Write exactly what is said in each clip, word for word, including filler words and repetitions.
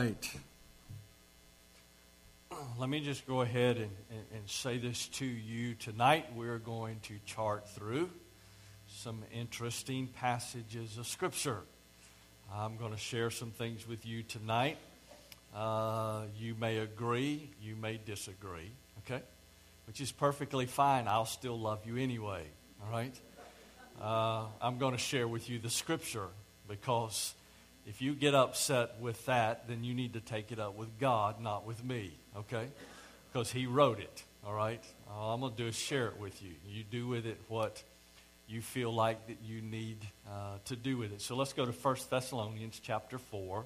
right. Let me just go ahead and, and, and say this to you. Tonight we're going to chart through some interesting passages of Scripture. I'm going to share some things with you tonight. Uh, you may agree, you may disagree, okay? Which is perfectly fine. I'll still love you anyway, all right? Uh, I'm going to share with you the Scripture, because if you get upset with that, then you need to take it up with God, not with me, okay? Because He wrote it, all right? All I'm going to do is share it with you. You do with it what you feel like that you need uh, to do with it. So let's go to First Thessalonians chapter four.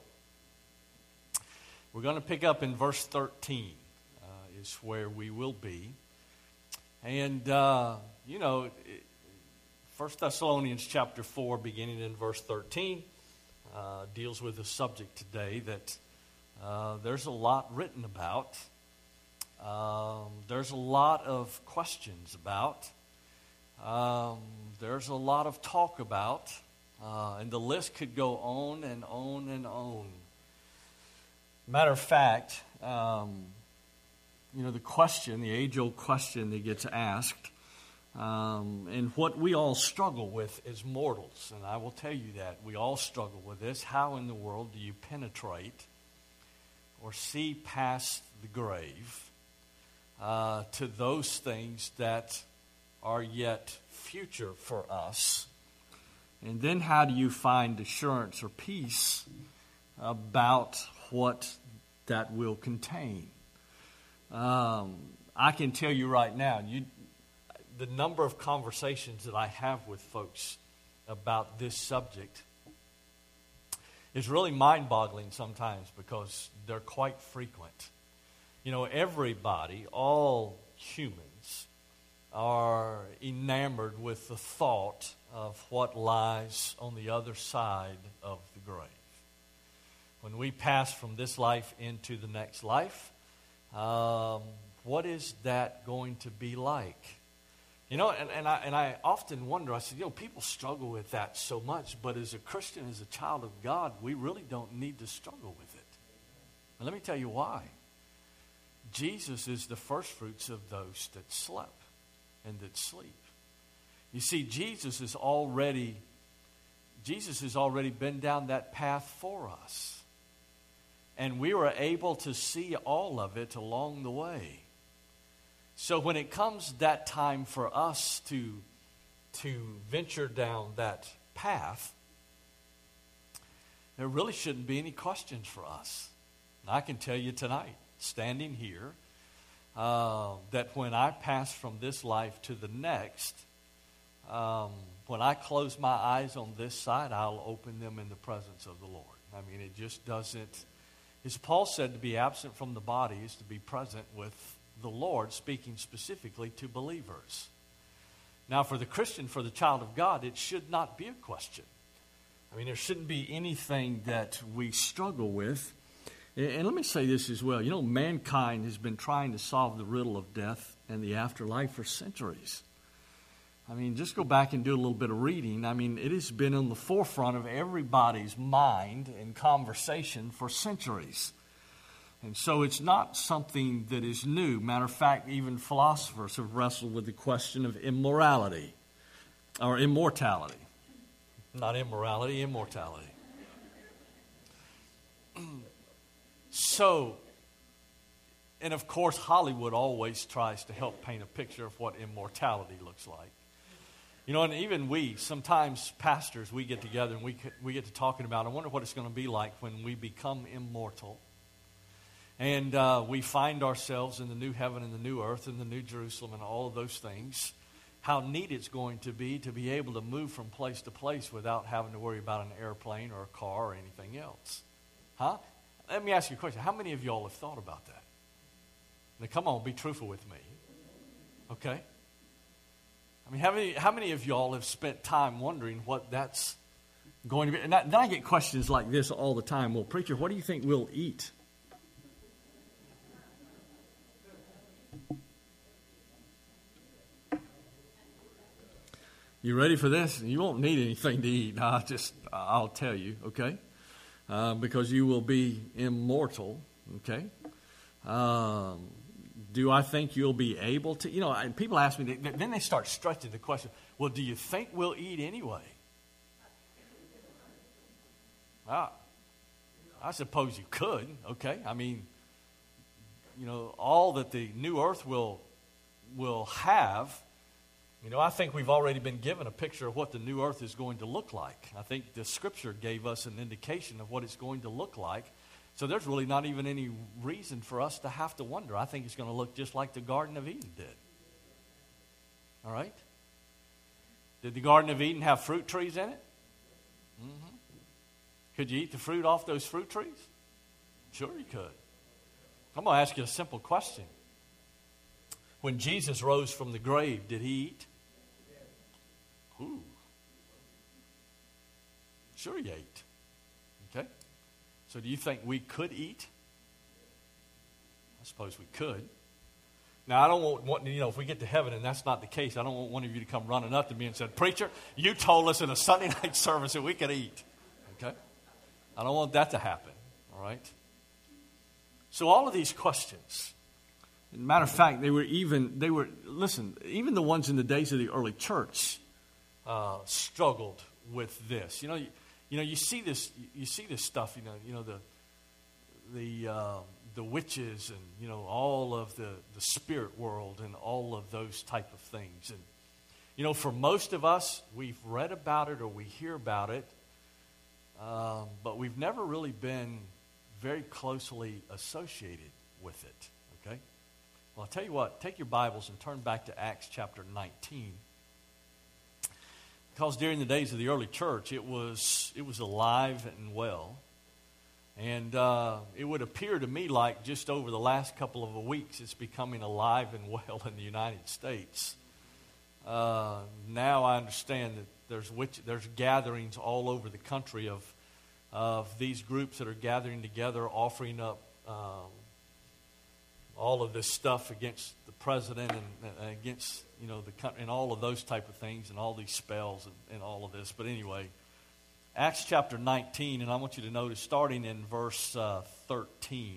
We're going to pick up in verse thirteen uh, is where we will be. And, uh, you know, First Thessalonians chapter four, beginning in verse thirteen, uh, deals with a subject today that uh, there's a lot written about. Um, there's a lot of questions about. Um, there's a lot of talk about. Uh, and the list could go on and on and on. Matter of fact, um, you know, the question, the age-old question that gets asked, um, and what we all struggle with as mortals, and I will tell you that, we all struggle with this. How in the world do you penetrate or see past the grave uh, to those things that are yet future for us? And then how do you find assurance or peace about what that will contain? Um, I can tell you right now, you, the number of conversations that I have with folks about this subject is really mind-boggling sometimes, because they're quite frequent. You know, everybody, all humans, are enamored with the thought of what lies on the other side of the grave. When we pass from this life into the next life, um, what is that going to be like? You know, and, and, I, and I often wonder, I said, you know, people struggle with that so much, but as a Christian, as a child of God, we really don't need to struggle with it. And let me tell you why. Jesus is the first fruits of those that slept and that sleep. You see, Jesus is already, Jesus has already been down that path for us. And we were able to see all of it along the way. So when it comes that time for us to, to venture down that path, there really shouldn't be any questions for us. And I can tell you tonight, standing here, uh, that when I pass from this life to the next, um, when I close my eyes on this side, I'll open them in the presence of the Lord. I mean, it just doesn't... As Paul said, to be absent from the body is to be present with the Lord, speaking specifically to believers. Now, for the Christian, for the child of God, it should not be a question. I mean, there shouldn't be anything that we struggle with. And let me say this as well. You know, mankind has been trying to solve the riddle of death and the afterlife for centuries. I mean, just go back and do a little bit of reading. I mean, it has been on the forefront of everybody's mind and conversation for centuries. And so it's not something that is new. Matter of fact, even philosophers have wrestled with the question of immorality or immortality. Not immorality, immortality. So, and of course, Hollywood always tries to help paint a picture of what immortality looks like. You know, and even we, sometimes pastors, we get together and we we get to talking about, I wonder what it's going to be like when we become immortal. And uh, we find ourselves in the new heaven and the new earth and the new Jerusalem and all of those things. How neat it's going to be to be able to move from place to place without having to worry about an airplane or a car or anything else. Huh? Let me ask you a question. How many of y'all have thought about that? Now, come on, be truthful with me. Okay? I mean, how many, how many of y'all have spent time wondering what that's going to be? And then I get questions like this all the time. Well, preacher, what do you think we'll eat? You ready for this? You won't need anything to eat. I just, I'll tell you, okay? uh, because you will be immortal, okay? Um, do I think you'll be able to? You know, and people ask me, then they start stretching the question, well, do you think we'll eat anyway? Ah, I suppose you could, okay? I mean, you know, all that the new earth will will have, you know, I think we've already been given a picture of what the new earth is going to look like. I think the Scripture gave us an indication of what it's going to look like. So there's really not even any reason for us to have to wonder. I think it's going to look just like the Garden of Eden did. All right? Did the Garden of Eden have fruit trees in it? Mm-hmm. Could you eat the fruit off those fruit trees? Sure you could. I'm going to ask you a simple question. When Jesus rose from the grave, did he eat? Ooh. Sure he ate. Okay? So do you think we could eat? I suppose we could. Now, I don't want, want, you know, if we get to heaven and that's not the case, I don't want one of you to come running up to me and say, preacher, you told us in a Sunday night service that we could eat. Okay? I don't want that to happen. All right? So all of these questions, matter of fact, they were even, they were, listen, even the ones in the days of the early church uh, struggled with this. You know, you, you know, you see this, you see this stuff. You know, you know the the uh, the witches and you know all of the the spirit world and all of those type of things. And you know, for most of us, we've read about it or we hear about it, um, but we've never really been very closely associated with it. Okay. Well, I'll tell you what, take your Bibles and turn back to Acts chapter nineteen. Because during the days of the early church, it was it was alive and well. And uh, it would appear to me like just over the last couple of weeks, it's becoming alive and well in the United States. Uh, now I understand that there's witch, there's gatherings all over the country of, of these groups that are gathering together, offering up um, all of this stuff against the president and, and against, you know, the country and all of those type of things and all these spells and, and all of this. But anyway, Acts chapter nineteen, and I want you to notice starting in verse uh, thirteen,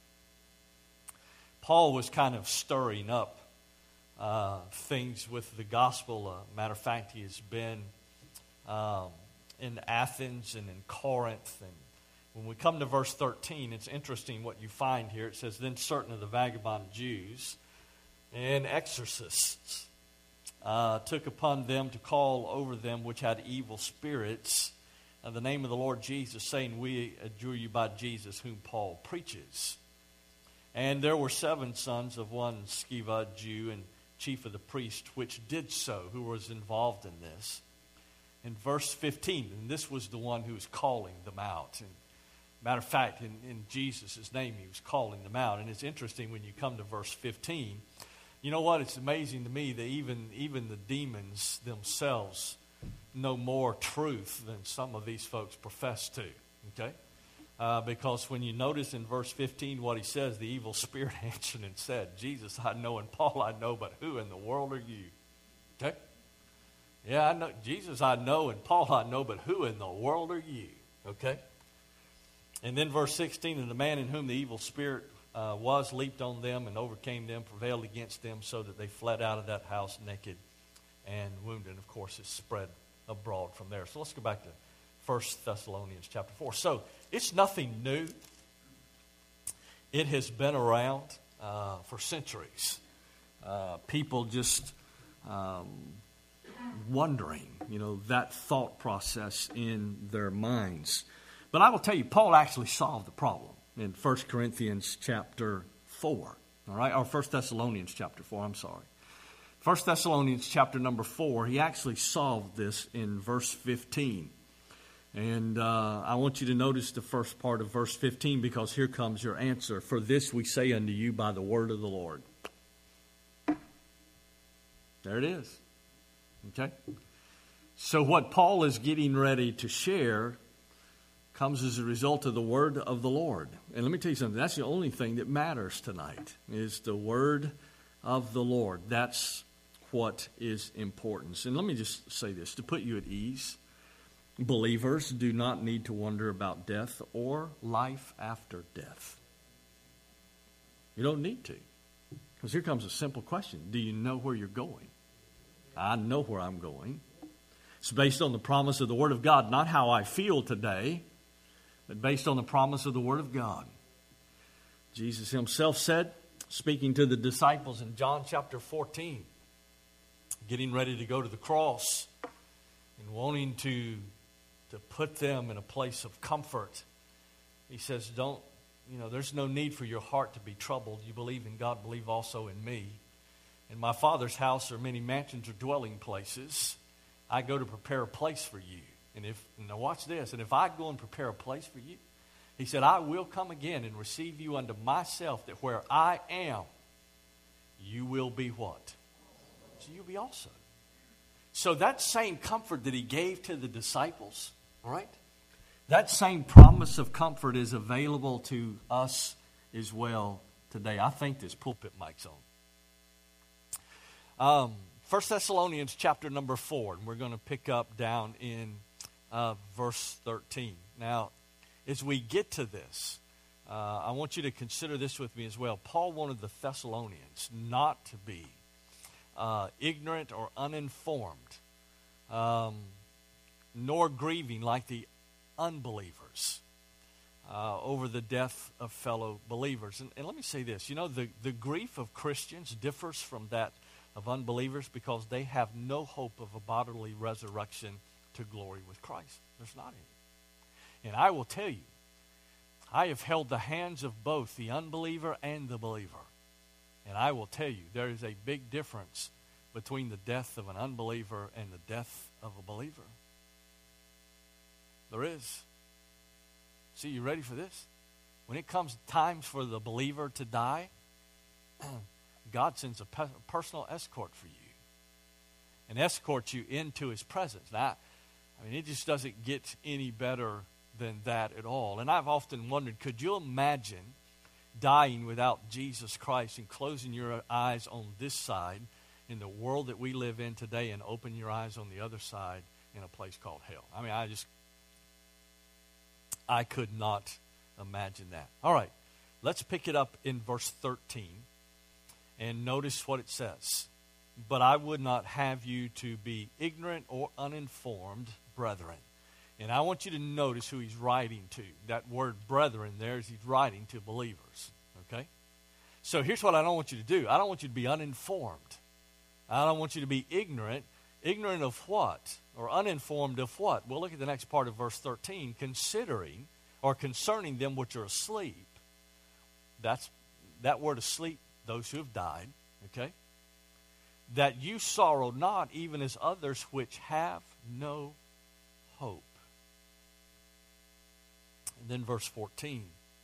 Paul was kind of stirring up uh, things with the gospel. Uh, matter of fact, he has been um, in Athens and in Corinth. And when we come to verse thirteen, it's interesting what you find here. It says, then certain of the vagabond Jews and exorcists uh, took upon them to call over them which had evil spirits uh, the name of the Lord Jesus, saying, we adjure you by Jesus whom Paul preaches. And there were seven sons of one Sceva, Jew, and chief of the priests, which did so, who was involved in this. In verse fifteen, and this was the one who was calling them out. And matter of fact, in, in Jesus' name, he was calling them out. And it's interesting when you come to verse fifteen. You know what? It's amazing to me that even, even the demons themselves know more truth than some of these folks profess to. Okay? Uh, because when you notice in verse fifteen what he says, the evil spirit answered and said, Jesus I know and Paul I know, but who in the world are you? Okay? Yeah, I know. Jesus I know and Paul I know, but who in the world are you? Okay? And then verse sixteen, and the man in whom the evil spirit uh, was leaped on them and overcame them, prevailed against them, so that they fled out of that house naked and wounded. And of course, it spread abroad from there. So let's go back to First Thessalonians chapter four. So it's nothing new. It has been around uh, for centuries. Uh, people just um, wondering, you know, that thought process in their minds. But I will tell you, Paul actually solved the problem in First Corinthians chapter four. All right, or First Thessalonians chapter four, I'm sorry. First Thessalonians chapter number four, he actually solved this in verse fifteen. And uh, I want you to notice the first part of verse fifteen, because here comes your answer. For this we say unto you by the word of the Lord. There it is. Okay? So what Paul is getting ready to share comes as a result of the word of the Lord. And let me tell you something. That's the only thing that matters tonight, is the word of the Lord. That's what is important. And let me just say this, to put you at ease. Believers do not need to wonder about death or life after death. You don't need to. Because here comes a simple question. Do you know where you're going? I know where I'm going. It's based on the promise of the Word of God, not how I feel today, but based on the promise of the Word of God. Jesus himself said, speaking to the disciples in John chapter fourteen, getting ready to go to the cross and wanting to, to put them in a place of comfort. He says, don't, you know, there's no need for your heart to be troubled. You believe in God, believe also in me. In my Father's house are many mansions or dwelling places. I go to prepare a place for you. And if, now watch this, and if I go and prepare a place for you, he said, I will come again and receive you unto myself, that where I am, you will be what? So you'll be also. So that same comfort that he gave to the disciples, all right? That same promise of comfort is available to us as well today. I think this pulpit mic's on. Um, First Thessalonians chapter number four, and we're going to pick up down in uh, verse thirteen. Now, as we get to this, uh, I want you to consider this with me as well. Paul wanted the Thessalonians not to be uh, ignorant or uninformed, um, nor grieving like the unbelievers uh, over the death of fellow believers. And, and let me say this, you know, the, the grief of Christians differs from that of unbelievers because they have no hope of a bodily resurrection to glory with Christ. There's not any. And I will tell you, I have held the hands of both the unbeliever and the believer. And I will tell you, there is a big difference between the death of an unbeliever and the death of a believer. There is. See, you ready for this? When it comes times for the believer to die, God sends a pe- personal escort for you and escorts you into his presence. Now, I mean, it just doesn't get any better than that at all. And I've often wondered, could you imagine dying without Jesus Christ and closing your eyes on this side in the world that we live in today and open your eyes on the other side in a place called hell? I mean, I just, I could not imagine that. All right, let's pick it up in verse thirteen. And notice what it says. But I would not have you to be ignorant or uninformed, brethren. And I want you to notice who he's writing to. That word brethren there is he's writing to believers. Okay? So here's what I don't want you to do. I don't want you to be uninformed. I don't want you to be ignorant. Ignorant of what? Or uninformed of what? Well, look at the next part of verse thirteen. Considering or concerning them which are asleep. That's that word asleep. Those who have died, okay? That you sorrow not, even as others which have no hope. And then verse fourteen.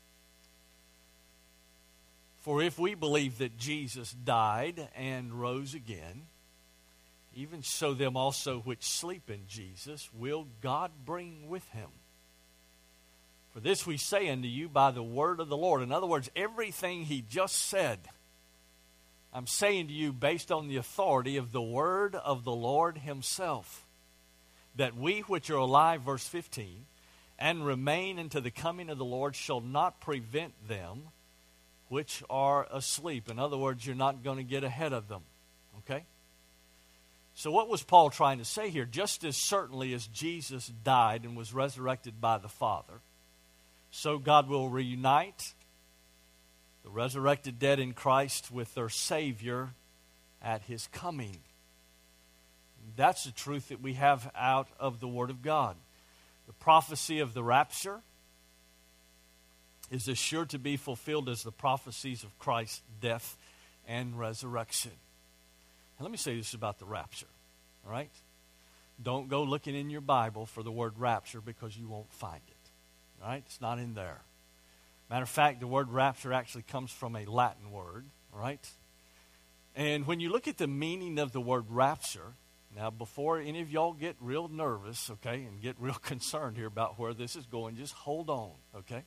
For if we believe that Jesus died and rose again, even so them also which sleep in Jesus will God bring with him. For this we say unto you by the word of the Lord. In other words, everything he just said, I'm saying to you based on the authority of the word of the Lord himself, that we which are alive, verse fifteen, and remain unto the coming of the Lord shall not prevent them which are asleep. In other words, you're not going to get ahead of them. Okay? So what was Paul trying to say here? Just as certainly as Jesus died and was resurrected by the Father, so God will reunite the resurrected dead in Christ with their Savior at his coming. That's the truth that we have out of the Word of God. The prophecy of the rapture is as sure to be fulfilled as the prophecies of Christ's death and resurrection. And let me say this about the rapture, all right? Don't go looking in your Bible for the word rapture because you won't find it, all right? It's not in there. Matter of fact, the word rapture actually comes from a Latin word, all right? And when you look at the meaning of the word rapture, now before any of y'all get real nervous, okay, and get real concerned here about where this is going, just hold on, okay?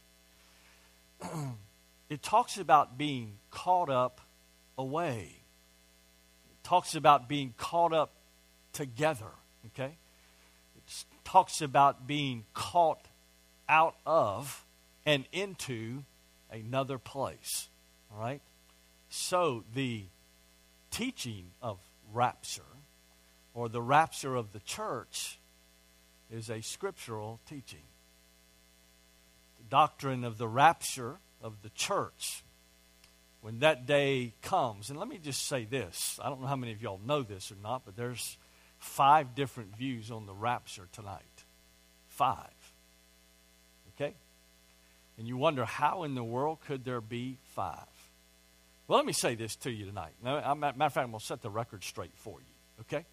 It talks about being caught up away. It talks about being caught up together, okay? It talks about being caught out of and into another place. All right? So the teaching of rapture, or the rapture of the church, is a scriptural teaching. The doctrine of the rapture of the church, when that day comes, and let me just say this, I don't know how many of y'all know this or not, but there's five different views on the rapture tonight. Five. Okay? And you wonder, how in the world could there be five? Well, let me say this to you tonight. Now, matter of fact, I'm going to set the record straight for you. Okay?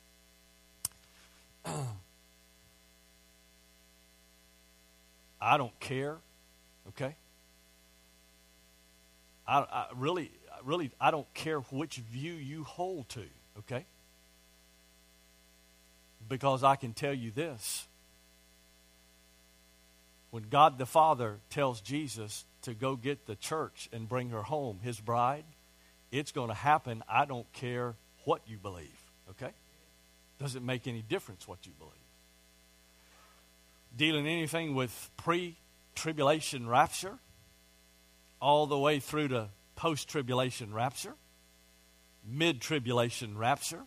I don't care. Okay? I, I really, really, I don't care which view you hold to. Okay? Because I can tell you this. When God the Father tells Jesus to go get the church and bring her home, his bride, it's going to happen. I don't care what you believe, okay? Doesn't make any difference what you believe. Dealing anything with pre-tribulation rapture, all the way through to post-tribulation rapture, mid-tribulation rapture,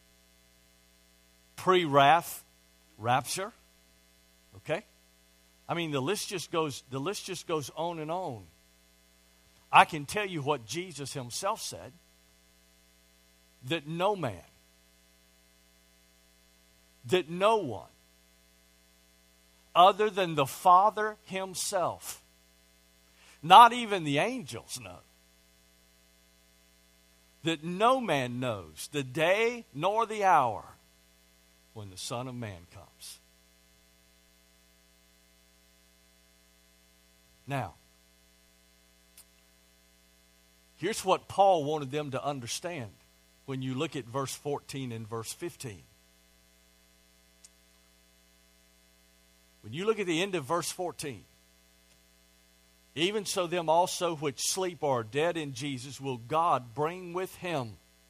pre-wrath rapture, okay? I mean, the list just goes, the list just goes on and on. I can tell you what Jesus himself said, that no man, that no one, other than the Father himself, not even the angels know, that no man knows the day nor the hour when the Son of Man comes. Now, here's what Paul wanted them to understand when you look at verse fourteen and verse fifteen. When you look at the end of verse fourteen, even so them also which sleep or are dead in Jesus will God bring with him.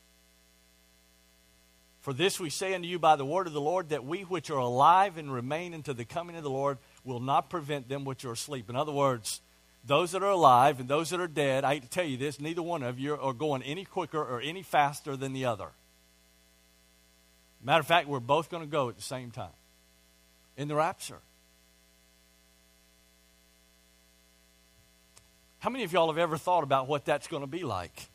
For this we say unto you by the word of the Lord, that we which are alive and remain unto the coming of the Lord will not prevent them which are asleep. In other words, those that are alive and those that are dead, I hate to tell you this, neither one of you are going any quicker or any faster than the other. Matter of fact, we're both going to go at the same time in the rapture. How many of y'all have ever thought about what that's going to be like?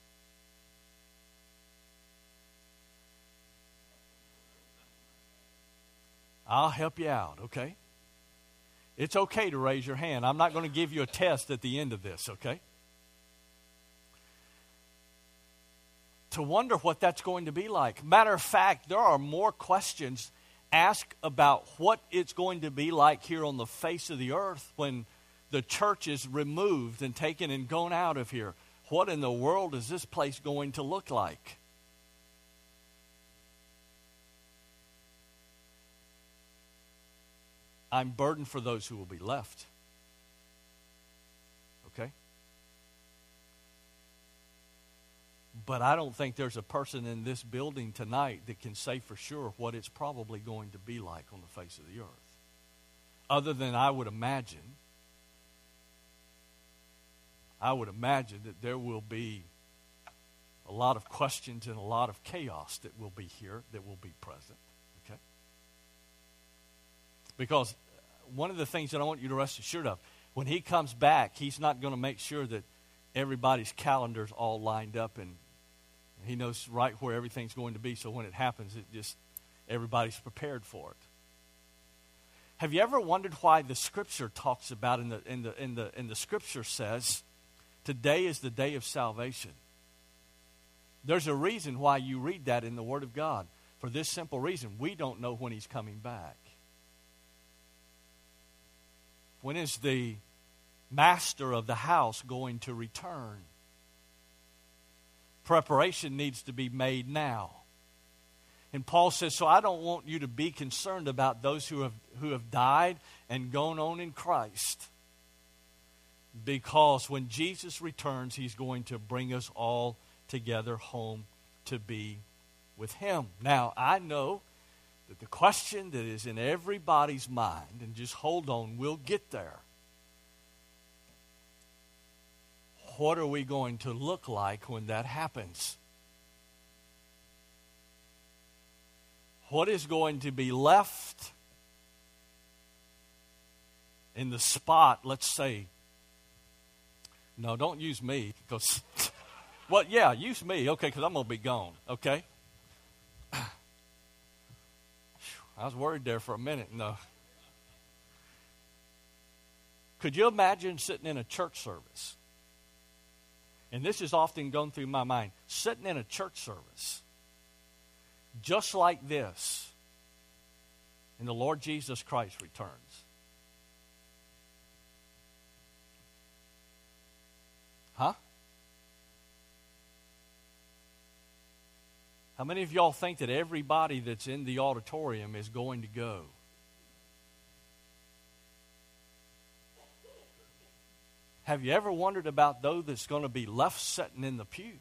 I'll help you out, okay? It's okay to raise your hand. I'm not going to give you a test at the end of this, okay? To wonder what that's going to be like. Matter of fact, there are more questions asked about what it's going to be like here on the face of the earth when the church is removed and taken and gone out of here. What in the world is this place going to look like? I'm burdened for those who will be left. Okay? But I don't think there's a person in this building tonight that can say for sure what it's probably going to be like on the face of the earth. Other than I would imagine, I would imagine that there will be a lot of questions and a lot of chaos that will be here, that will be present. Okay? Because one of the things that I want you to rest assured of, when he comes back, he's not going to make sure that everybody's calendar's all lined up and he knows right where everything's going to be. So when it happens, it just everybody's prepared for it. Have you ever wondered why the Scripture talks about in the in the in the in the Scripture says, today is the day of salvation? There's a reason why you read that in the Word of God. For this simple reason, we don't know when he's coming back. When is the master of the house going to return? Preparation needs to be made now. And Paul says, so I don't want you to be concerned about those who have who have died and gone on in Christ. Because when Jesus returns, he's going to bring us all together home to be with him. Now, I know That the question that is in everybody's mind, and just hold on, we'll get there. What are we going to look like when that happens? What is going to be left in the spot, let's say, no, don't use me, because, well, yeah, use me, okay, because I'm going to be gone, okay? I was worried there for a minute, no. Could you imagine sitting in a church service? And this has often gone through my mind. Sitting in a church service, just like this, and the Lord Jesus Christ returns. Huh? How many of y'all think that everybody that's in the auditorium is going to go? Have you ever wondered about those that's going to be left sitting in the pew?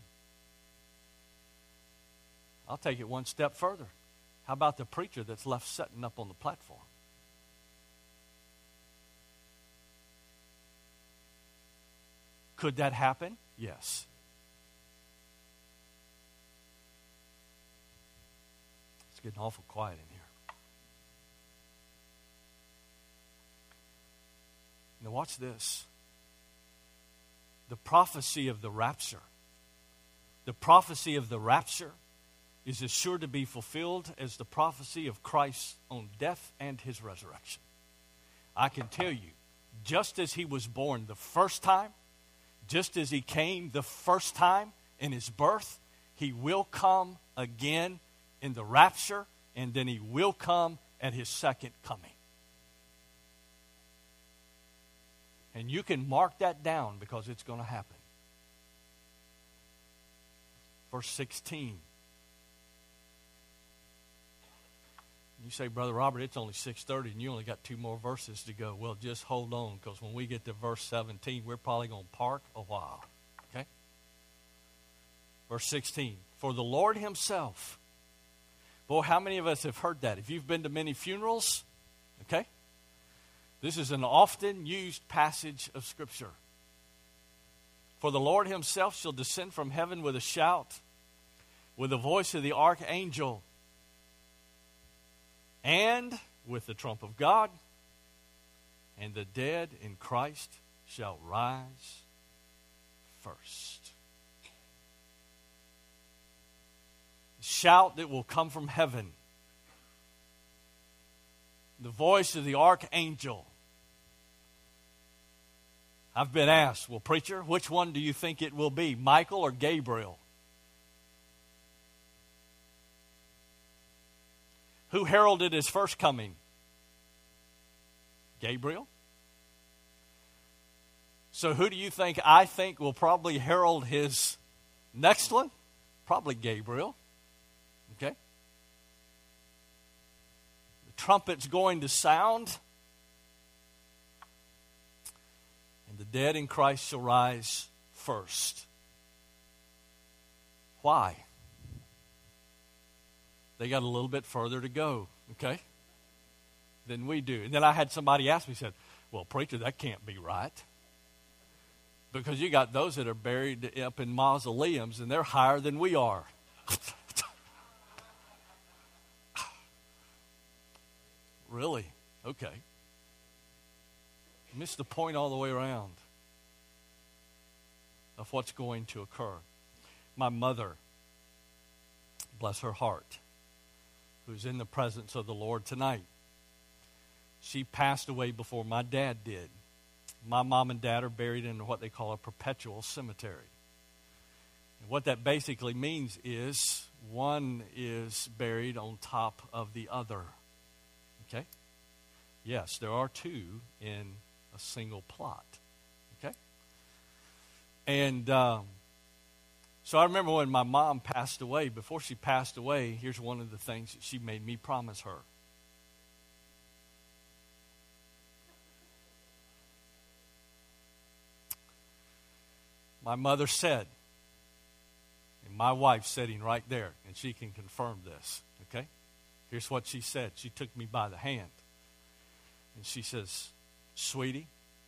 I'll take it one step further. How about the preacher that's left sitting up on the platform? Could that happen? Yes. It's getting awful quiet in here. Now watch this. The prophecy of the rapture. The prophecy of the rapture is as sure to be fulfilled as the prophecy of Christ's own death and his resurrection. I can tell you, just as he was born the first time, just as he came the first time in his birth, he will come again in the rapture, and then he will come at his second coming. And you can mark that down because it's going to happen. Verse sixteen. You say, Brother Robert, it's only six thirty and you only got two more verses to go. Well, just hold on, because when we get to verse seventeen, we're probably going to park a while. Okay? Verse sixteen. For the Lord himself. Boy, how many of us have heard that? If you've been to many funerals, okay? This is an often used passage of Scripture. For the Lord himself shall descend from heaven with a shout, with the voice of the archangel, and with the trump of God, and the dead in Christ shall rise first. The shout that will come from heaven, the voice of the archangel. I've been asked, well, preacher, which one do you think it will be, Michael or Gabriel? Who heralded his first coming? Gabriel. So who do you think I think will probably herald his next one? Probably Gabriel. Okay? The trumpet's going to sound, and the dead in Christ shall rise first. Why? They got a little bit further to go, okay, than we do. And then I had somebody ask me, said, well, preacher, that can't be right. Because you got those that are buried up in mausoleums, and they're higher than we are. Really? Okay. Missed the point all the way around of what's going to occur. My mother, bless her heart, who's in the presence of the Lord tonight, she passed away before my dad did. My mom and dad are buried in what they call a perpetual cemetery. And what that basically means is one is buried on top of the other. Okay? Yes, there are two in a single plot. Okay? And um, so I remember when my mom passed away, before she passed away, here's one of the things that she made me promise her. My mother said, and my wife's sitting right there, and she can confirm this, okay? Here's what she said. She took me by the hand. And she says, sweetie,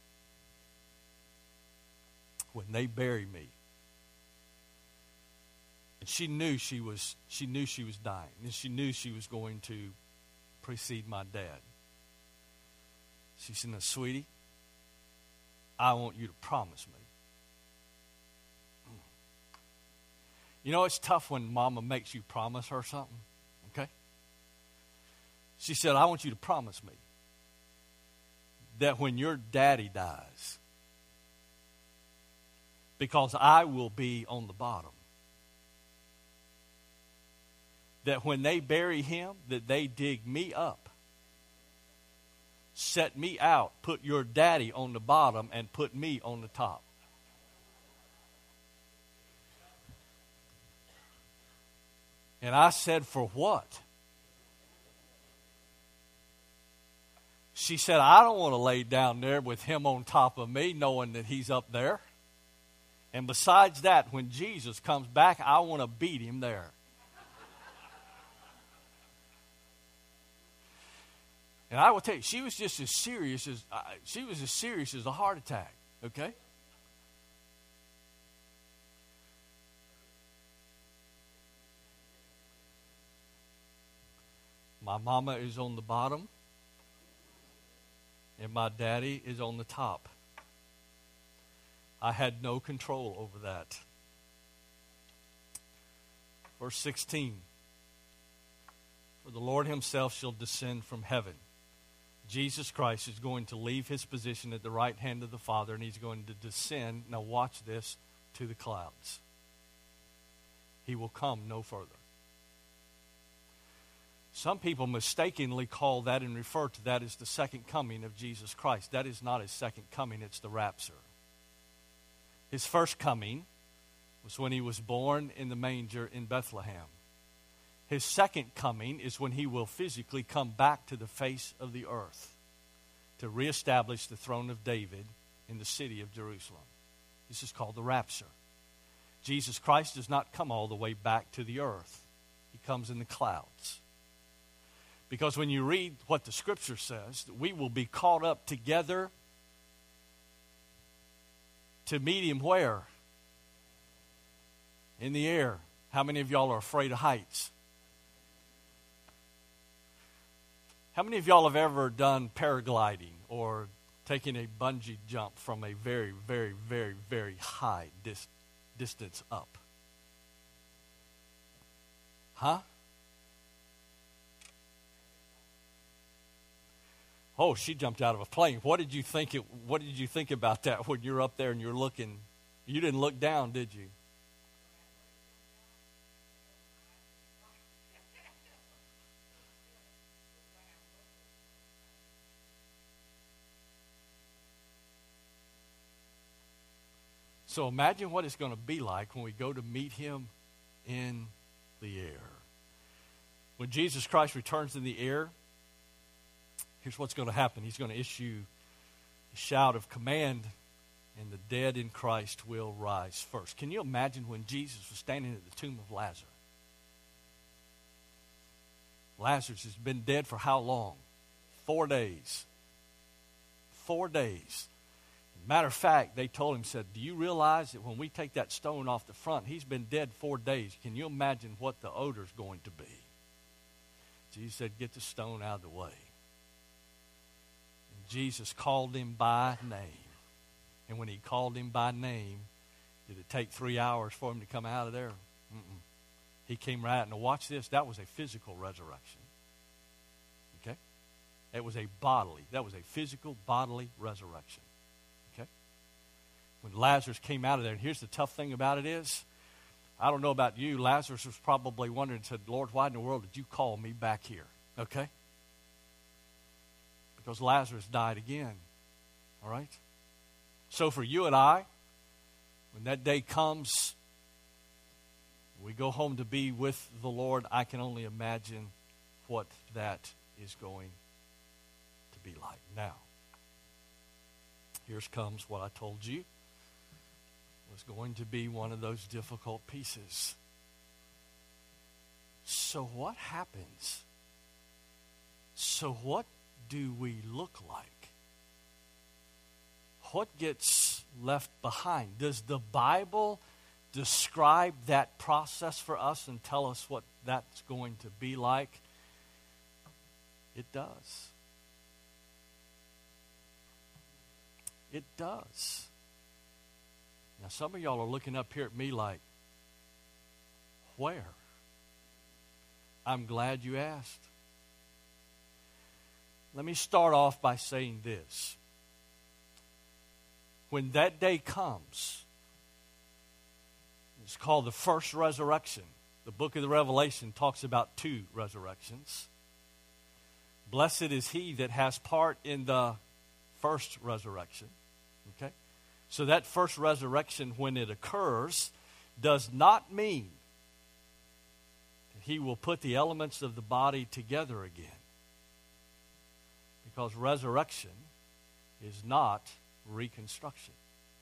when they bury me, and she knew she was she knew she was dying, and she knew she was going to precede my dad. She said, now, sweetie, I want you to promise me. You know, it's tough when mama makes you promise her something, okay? She said, I want you to promise me that when your daddy dies, because I will be on the bottom, that when they bury him, that they dig me up, set me out, put your daddy on the bottom, and put me on the top. And I said, for what? She said, I don't want to lay down there with him on top of me, knowing that he's up there. And besides that, when Jesus comes back, I want to beat him there. And I will tell you, she was just as serious as uh, she was as serious as a heart attack. Okay. My mama is on the bottom, and my daddy is on the top. I had no control over that. Verse sixteen. For the Lord himself shall descend from heaven. Jesus Christ is going to leave his position at the right hand of the Father, and he's going to descend, now watch this, to the clouds. He will come no further. Some people mistakenly call that and refer to that as the second coming of Jesus Christ. That is not his second coming, it's the rapture. His first coming was when he was born in the manger in Bethlehem. His second coming is when he will physically come back to the face of the earth to reestablish the throne of David in the city of Jerusalem. This is called the rapture. Jesus Christ does not come all the way back to the earth. He comes in the clouds. Because when you read what the Scripture says, that we will be caught up together to meet him where? In the air. How many of y'all are afraid of heights? How many of y'all have ever done paragliding or taken a bungee jump from a very, very, very, very high dis- distance up? Huh? Oh, she jumped out of a plane. What did you think? It, what did you think about that when you're up there and you're looking? You didn't look down, did you? So imagine what it's going to be like when we go to meet him in the air. When Jesus Christ returns in the air, here's what's going to happen. He's going to issue a shout of command, and the dead in Christ will rise first. Can you imagine when Jesus was standing at the tomb of Lazarus? Lazarus has been dead for how long? Four days. Four days. Matter of fact, they told him, said, do you realize that when we take that stone off the front, he's been dead four days. Can you imagine what the odor's going to be? Jesus said, get the stone out of the way. And Jesus called him by name. And when he called him by name, did it take three hours for him to come out of there? Mm-mm. He came right out. Now watch this. That was a physical resurrection. Okay? It was a bodily. That was a physical, bodily resurrection. When Lazarus came out of there, and here's the tough thing about it is, I don't know about you, Lazarus was probably wondering and said, Lord, why in the world did you call me back here? Okay? Because Lazarus died again. All right? So for you and I, when that day comes, we go home to be with the Lord, I can only imagine what that is going to be like. Now, here comes what I told you was going to be one of those difficult pieces. So what happens So what do we look like? What gets left behind? Does the Bible describe that process for us and tell us what that's going to be like? It does. It does. Now, some of y'all are looking up here at me like, where? I'm glad you asked. Let me start off by saying this. When that day comes, it's called the first resurrection. The book of the Revelation talks about two resurrections. Blessed is he that has part in the first resurrection. Okay? So that first resurrection, when it occurs, does not mean that he will put the elements of the body together again. Because resurrection is not reconstruction.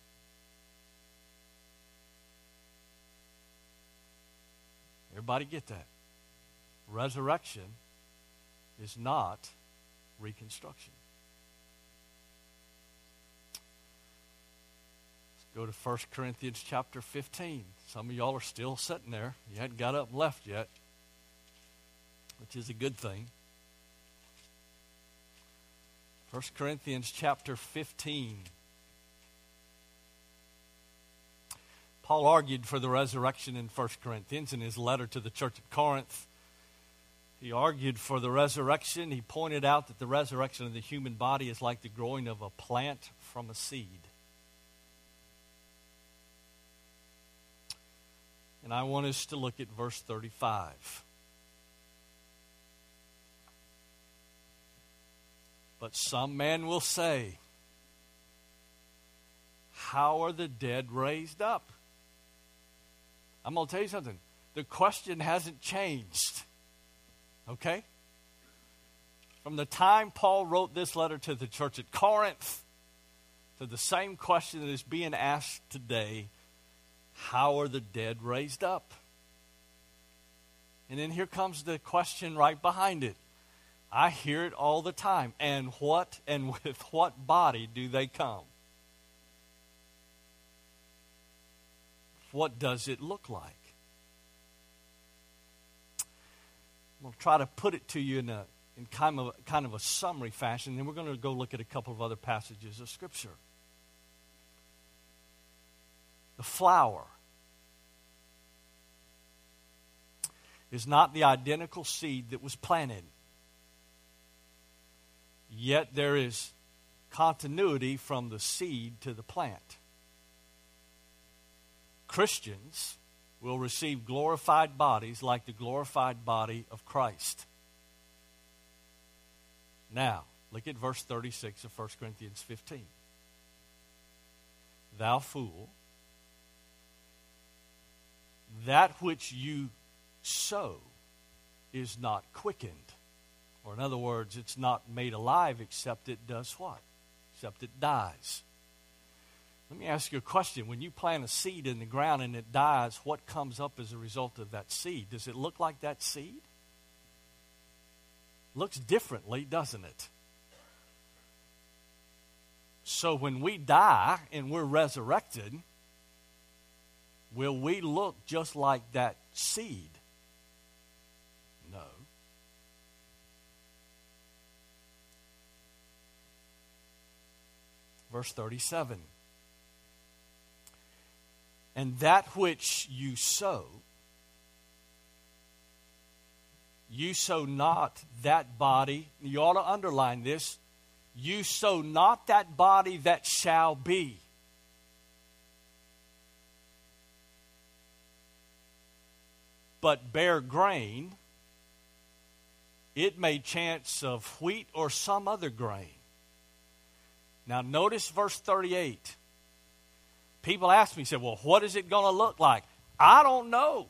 Everybody get that? Resurrection is not reconstruction. Let's go to First Corinthians chapter fifteen. Some of y'all are still sitting there. You hadn't got up and left yet, which is a good thing. First Corinthians chapter fifteen. Paul argued for the resurrection in First Corinthians in his letter to the church at Corinth. He argued for the resurrection. He pointed out that the resurrection of the human body is like the growing of a plant from a seed. And I want us to look at verse thirty-five. But some man will say, how are the dead raised up? I'm going to tell you something. The question hasn't changed. Okay? From the time Paul wrote this letter to the church at Corinth, to the same question that is being asked today, how are the dead raised up? And then here comes the question right behind it. I hear it all the time. And what and with what body do they come? What does it look like? I'm going to try to put it to you in a in kind of kind of a summary fashion, then we're going to go look at a couple of other passages of Scripture. The flower is not the identical seed that was planted. Yet there is continuity from the seed to the plant. Christians will receive glorified bodies like the glorified body of Christ. Now, look at verse thirty-six of First Corinthians fifteen. Thou fool, that which you sow is not quickened. Or in other words, it's not made alive except it does what? Except it dies. Let me ask you a question. When you plant a seed in the ground and it dies, what comes up as a result of that seed? Does it look like that seed? Looks differently, doesn't it? So when we die and we're resurrected, will we look just like that seed? No. Verse thirty-seven. And that which you sow, you sow not that body. You ought to underline this. You sow not that body that shall be. But bear grain, it may chance of wheat or some other grain. Now notice verse thirty-eight. People ask me, say, well, what is it going to look like? I don't know.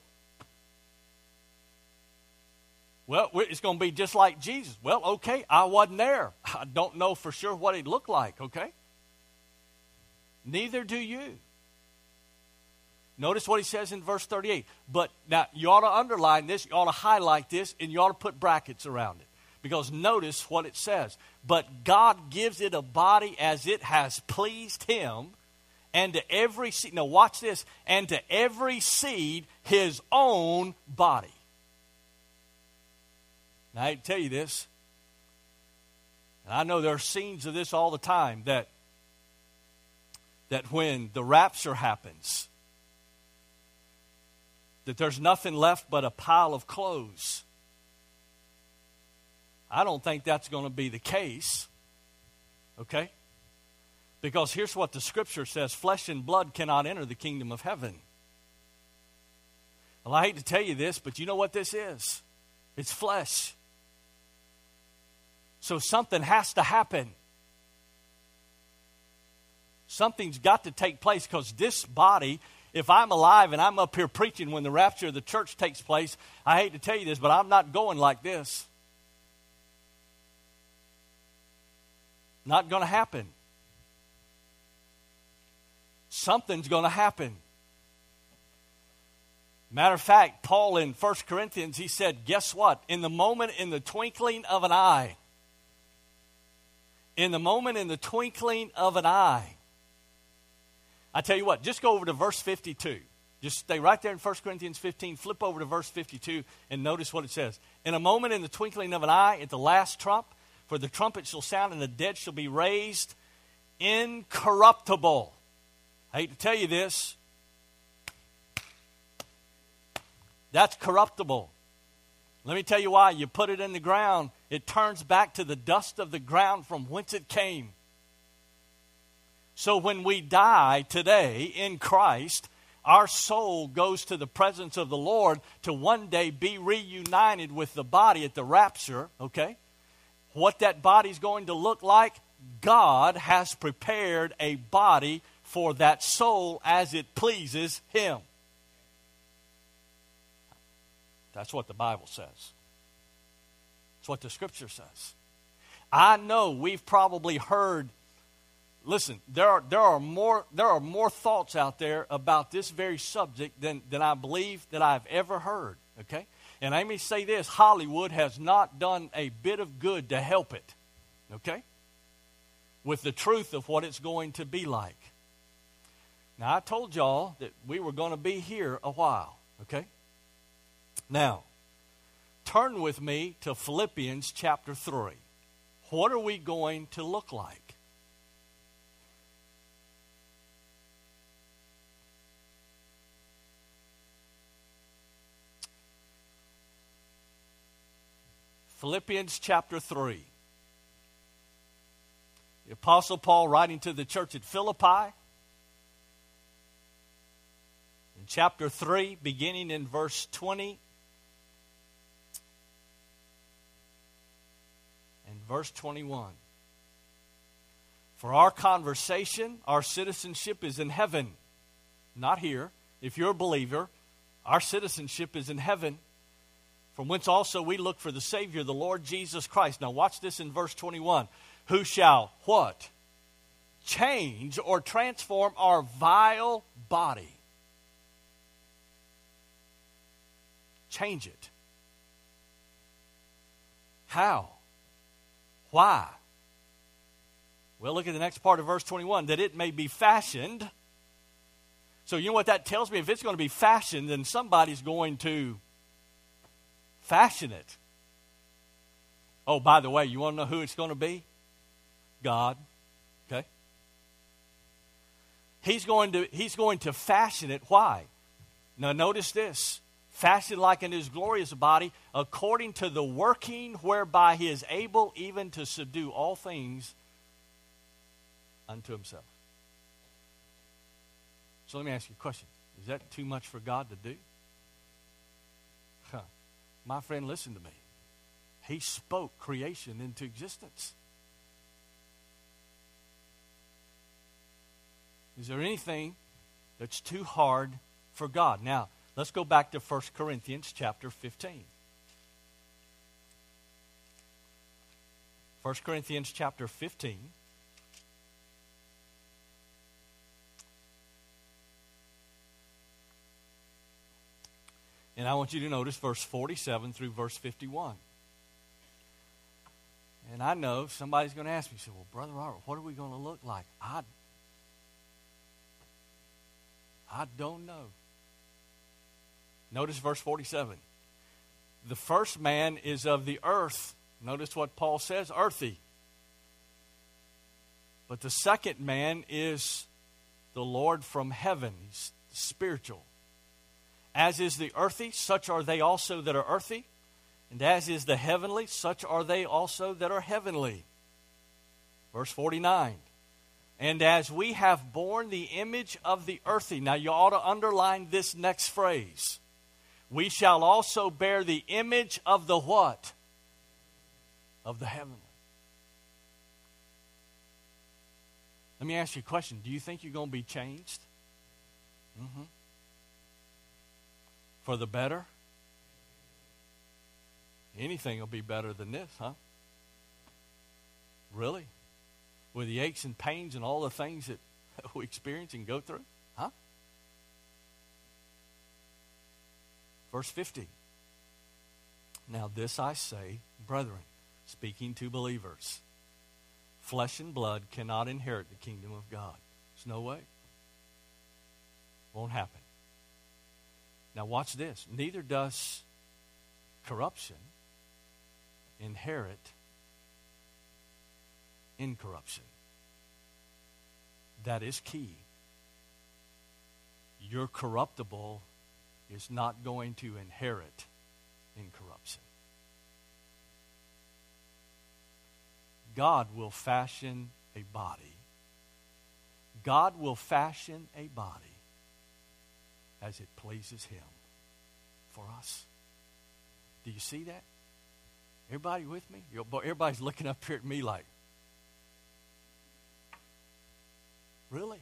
Well, it's going to be just like Jesus. Well, okay, I wasn't there. I don't know for sure what it looked like, okay? Neither do you. Notice what he says in verse thirty-eight. But now, you ought to underline this, you ought to highlight this, and you ought to put brackets around it. Because notice what it says. But God gives it a body as it has pleased him, and to every seed, now watch this, and to every seed his own body. Now I hate to tell you this, and I know there are scenes of this all the time, that, that when the rapture happens, that there's nothing left but a pile of clothes. I don't think that's going to be the case, okay? Because here's what the Scripture says: flesh and blood cannot enter the kingdom of heaven. Well, I hate to tell you this, but you know what this is? It's flesh. So something has to happen. Something's got to take place, because this body, if I'm alive and I'm up here preaching when the rapture of the church takes place, I hate to tell you this, but I'm not going like this. Not going to happen. Something's going to happen. Matter of fact, Paul in First Corinthians, he said, guess what? In the moment, in the twinkling of an eye, in the moment, in the twinkling of an eye, I tell you what, just go over to verse fifty-two. Just stay right there in First Corinthians fifteen, flip over to verse fifty-two, and notice what it says. In a moment, in the twinkling of an eye, at the last trump, for the trumpet shall sound, and the dead shall be raised incorruptible. I hate to tell you this. That's corruptible. Let me tell you why. You put it in the ground, it turns back to the dust of the ground from whence it came. So when we die today in Christ, our soul goes to the presence of the Lord to one day be reunited with the body at the rapture, okay? What that body's going to look like, God has prepared a body for that soul as it pleases him. That's what the Bible says. That's what the Scripture says. I know we've probably heard, listen, there are there are more there are more thoughts out there about this very subject than, than I believe that I've ever heard. Okay? And let me say this, Hollywood has not done a bit of good to help it. Okay? With the truth of what it's going to be like. Now, I told y'all that we were going to be here a while. Okay? Now, turn with me to Philippians chapter three. What are we going to look like? Philippians chapter three. The Apostle Paul writing to the church at Philippi. In chapter three, beginning in verse twenty. And verse twenty-one. For our conversation, our citizenship is in heaven, not here. If you're a believer, our citizenship is in heaven, from whence also we look for the Savior, the Lord Jesus Christ. Now watch this in verse twenty-one. Who shall, what? Change or transform our vile body. Change it. How? Why? Well, look at the next part of verse twenty-one. That it may be fashioned. So you know what that tells me? If it's going to be fashioned, then somebody's going to fashion it. Oh, by the way, you want to know who it's going to be? God. Okay? He's going to, he's going to fashion it. Why? Now notice this. Fashion like in his glorious body, according to the working whereby he is able even to subdue all things unto himself. So let me ask you a question. Is that too much for God to do? Huh. My friend, listen to me. He spoke creation into existence. Is there anything that's too hard for God? Now, let's go back to First Corinthians chapter fifteen. First Corinthians chapter fifteen. And I want you to notice verse forty-seven through verse fifty-one. And I know somebody's going to ask me, say, well, Brother Robert, what are we going to look like? I, I don't know. Notice verse forty-seven. The first man is of the earth. Notice what Paul says, earthy. But the second man is the Lord from heaven. He's spiritual. As is the earthy, such are they also that are earthy. And as is the heavenly, such are they also that are heavenly. Verse forty-nine. And as we have borne the image of the earthy. Now you ought to underline this next phrase. We shall also bear the image of the what? Of the heavenly. Let me ask you a question. Do you think you're going to be changed? Mm-hmm. For the better? Anything will be better than this, huh? Really? With the aches and pains and all the things that we experience and go through? Huh? Verse fifty. Now this I say, brethren, speaking to believers, flesh and blood cannot inherit the kingdom of God. There's no way. Won't happen. Now watch this. Neither does corruption inherit incorruption. That is key. Your corruptible is not going to inherit incorruption. God will fashion a body. God will fashion a body as it pleases Him for us. Do you see that? Everybody with me? Everybody's looking up here at me like, really?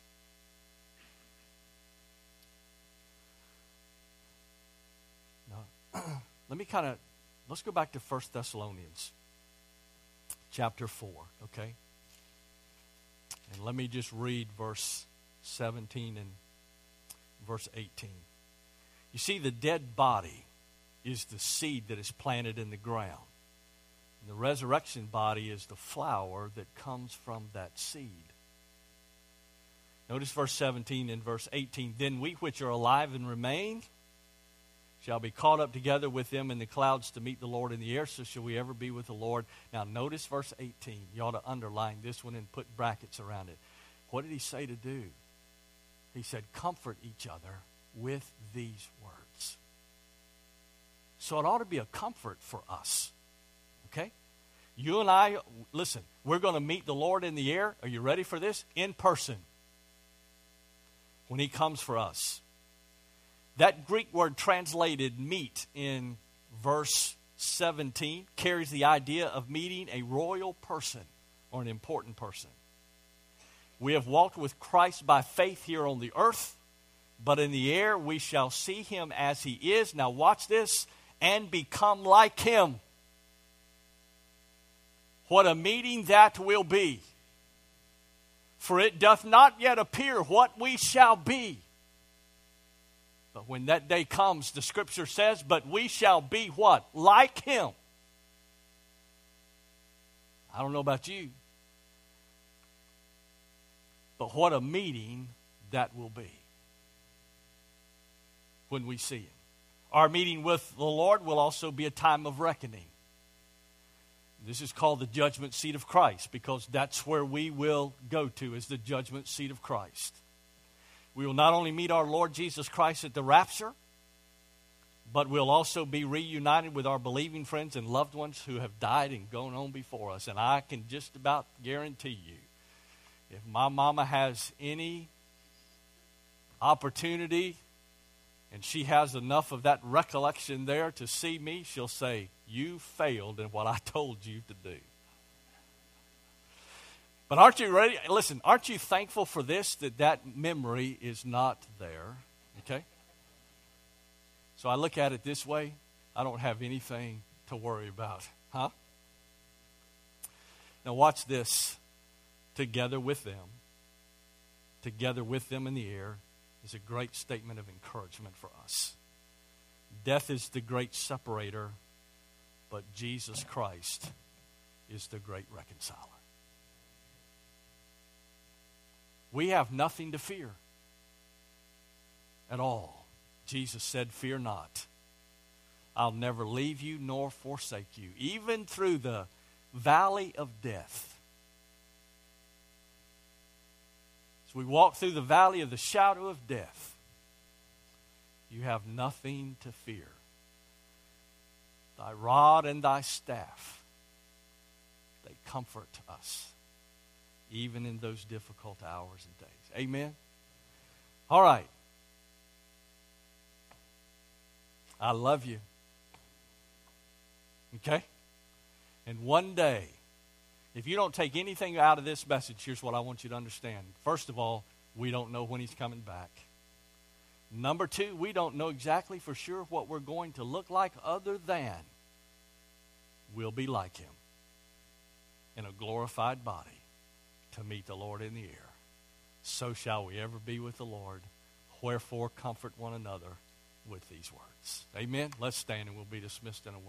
No. Let me kind of, let's go back to First Thessalonians chapter four, okay? And let me just read verse seventeen and verse eighteen. You see, the dead body is the seed that is planted in the ground. And the resurrection body is the flower that comes from that seed. Notice verse seventeen and verse eighteen. Then we which are alive and remain shall be caught up together with them in the clouds to meet the Lord in the air. So shall we ever be with the Lord. Now notice verse eighteen. You ought to underline this one and put brackets around it. What did he say to do? He said, comfort each other with these words. So it ought to be a comfort for us. Okay? You and I, listen, we're going to meet the Lord in the air. Are you ready for this? In person. When He comes for us. That Greek word translated meet in verse seventeen carries the idea of meeting a royal person or an important person. We have walked with Christ by faith here on the earth, but in the air we shall see Him as He is. Now watch this, and become like Him. What a meeting that will be. For it doth not yet appear what we shall be. But when that day comes, the Scripture says, but we shall be what? Like Him. I don't know about you. But what a meeting that will be when we see Him. Our meeting with the Lord will also be a time of reckoning. This is called the judgment seat of Christ because that's where we will go to, is the judgment seat of Christ. We will not only meet our Lord Jesus Christ at the rapture, but we'll also be reunited with our believing friends and loved ones who have died and gone on before us. And I can just about guarantee you, if my mama has any opportunity and she has enough of that recollection there to see me, she'll say, you failed in what I told you to do. But aren't you ready? Listen, aren't you thankful for this, that that memory is not there? Okay? So I look at it this way. I don't have anything to worry about. Huh? Now watch this. Together with them, together with them in the air, is a great statement of encouragement for us. Death is the great separator, but Jesus Christ is the great reconciler. We have nothing to fear at all. Jesus said, fear not. I'll never leave you nor forsake you, even through the valley of death. As we walk through the valley of the shadow of death, you have nothing to fear. Thy rod and thy staff, they comfort us, even in those difficult hours and days. Amen? All right. I love you. Okay? And one day, if you don't take anything out of this message, here's what I want you to understand. First of all, we don't know when he's coming back. Number two, we don't know exactly for sure what we're going to look like, other than we'll be like him in a glorified body to meet the Lord in the air. So shall we ever be with the Lord. Wherefore comfort one another with these words. Amen. Let's stand and we'll be dismissed in a word.